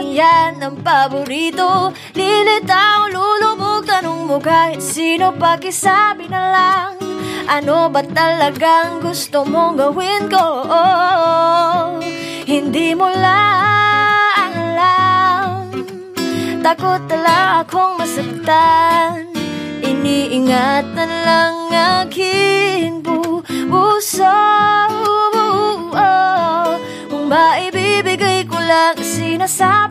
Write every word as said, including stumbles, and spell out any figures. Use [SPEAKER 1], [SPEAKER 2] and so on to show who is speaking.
[SPEAKER 1] yan ang paborito. Lilitaw, lulubog, tanong mo kahit sino, pakisabi na lang, ano ba talagang gusto mong gawin ko? Hindi mo lang alam, takot na lang akong masaktan. Iniingatan lang aking puso. Kung maibibigay ko lang sinasabi